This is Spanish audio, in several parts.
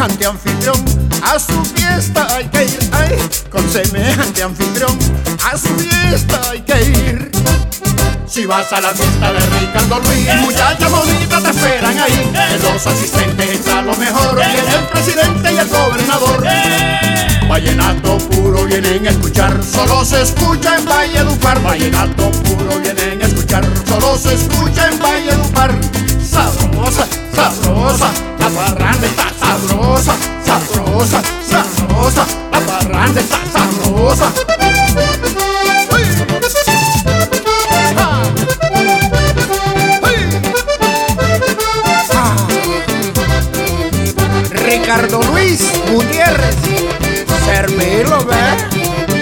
semejante anfitrión, a su fiesta hay que ir. Ay, con semejante anfitrión, a su fiesta hay que ir. Si vas a la fiesta de Ricardo Luis, muchachas bonitas te esperan ahí. En los asistentes está lo mejor, viene el presidente y el gobernador. Vallenato puro vienen a escuchar, solo se escucha en Valledupar. Vallenato puro vienen a escuchar, solo se escucha en Valledupar. Sabrosa, sabrosa, la parranda está sabrosa, sabrosa, sabrosa, la parranda está sabrosa. Ricardo Luis Gutiérrez, servirlo, ve.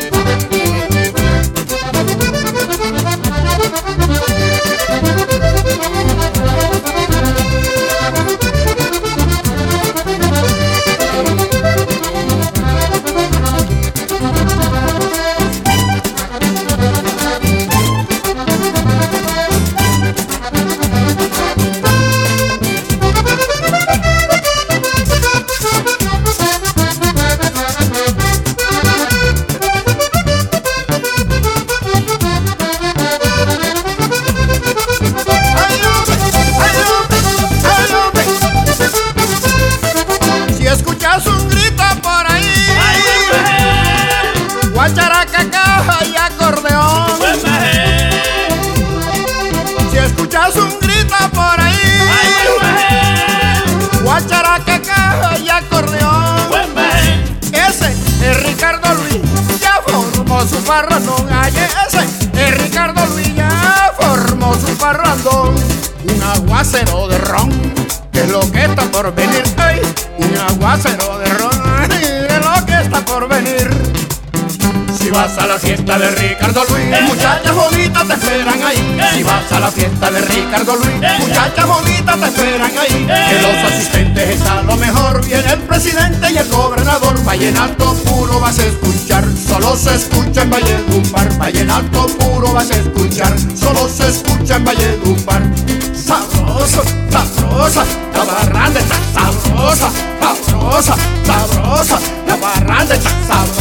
Guacharaca, caja y acordeón. Si escuchas un grito por ahí, guacharaca, caja y acordeón. Ese es Ricardo Luis, ya formó su parrandón. Ay, ese es Ricardo Luis, ya formó su parrandón. Un aguacero de ron, que es lo que está por venir. Ay, un aguacero de ron, ay, es lo que está por venir. Si vas a la fiesta de Ricardo Luis, muchachas bonitas te esperan ahí. Si vas a la fiesta de Ricardo Luis, muchachas bonitas te esperan ahí. Que los asistentes está lo mejor, viene el presidente y el gobernador. Vallenato puro vas a escuchar, solo se escucha en Valledupar. Vallenato puro vas a escuchar, solo se escucha en Valledupar. Sabroso, sabrosa, la parranda está sabrosa, sabrosa, sabrosa, la parranda está sabrosa.